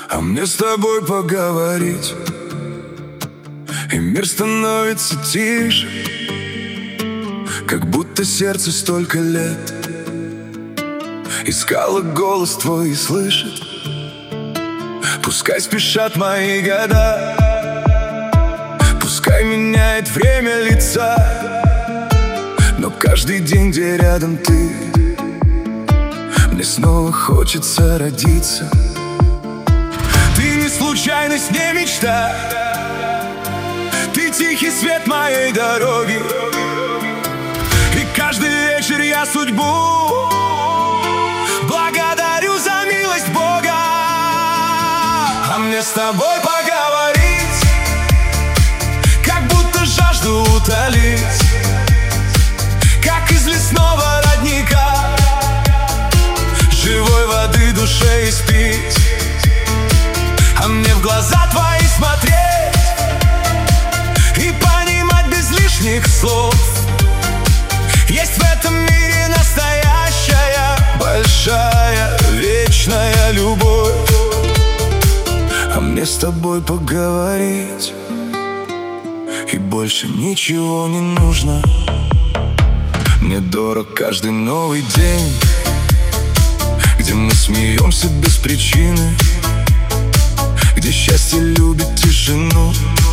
А мне с тобой поговорить, и мир становится тише, как будто сердце столько лет искало голос твой и слышит. Пускай спешат мои года, пускай меняет время лица, но каждый день, где рядом ты, мне снова хочется родиться. Ты не случайность, не мечта, ты тихий свет моей дороги, и каждый вечер я судьбу благодарю за милость Бога. А мне с тобой поговорить, как будто жажду утолить, как из лесного родника, живой воды душе испить. А мне в глаза твои смотреть и понимать без лишних слов: есть в этом мире настоящая, большая, вечная любовь. А мне с тобой поговорить, и больше ничего не нужно. Мне дорог каждый новый день, где мы смеемся без причины, где счастье любит тишину,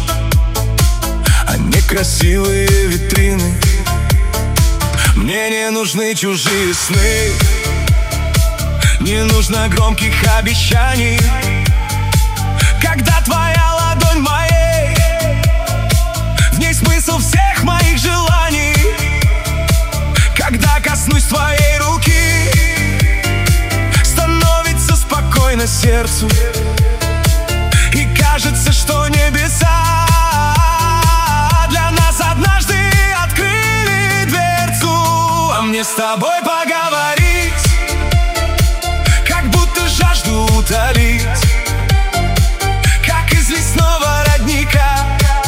а не красивые витрины. Мне не нужны чужие сны, не нужно громких обещаний. Когда твоя ладонь моей, в ней смысл всех моих желаний. Когда коснусь твоей руки, становится спокойно сердцу, и кажется, что небеса для нас однажды открыли дверцу. А мне с тобой поговорить, как будто жажду утолить, как из лесного родника,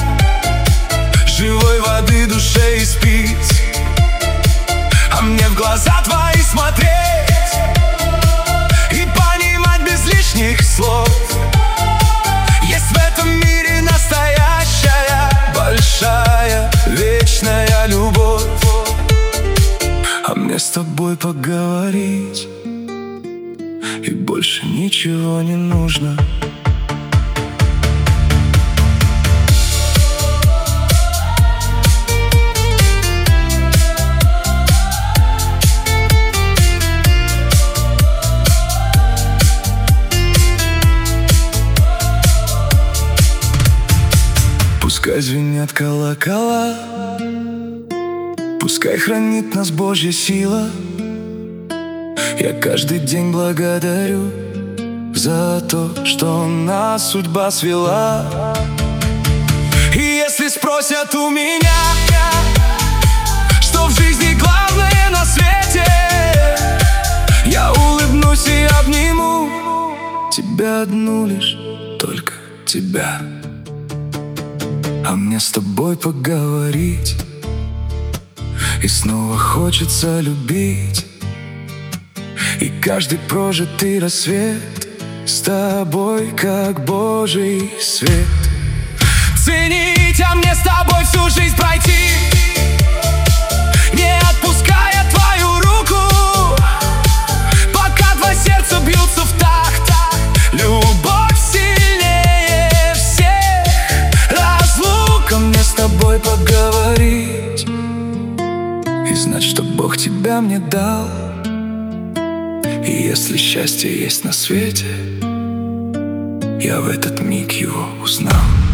живой воды душе испить. А мне в глаза твои смотреть и понимать без лишних слов: есть в этом мире настоящая, большая, вечная любовь. А мне с тобой поговорить, и больше ничего не нужно. Пускай звенят колокола, пускай хранит нас Божья сила. Я каждый день благодарю за то, что нас судьба свела. И если спросят у меня, что в жизни главное на свете, я улыбнусь и обниму тебя одну лишь, только тебя. А мне с тобой поговорить, и снова хочется любить, и каждый прожитый рассвет с тобой как Божий свет ценить. А мне с тобой всю жизнь пройти, не отпуская твою руку, пока два сердца бьются в такт. Любовь сильнее всех разлук. А мне с тобой поговорить и знать, что Бог тебя мне дал. И если счастье есть на свете, я в этот миг его узнал.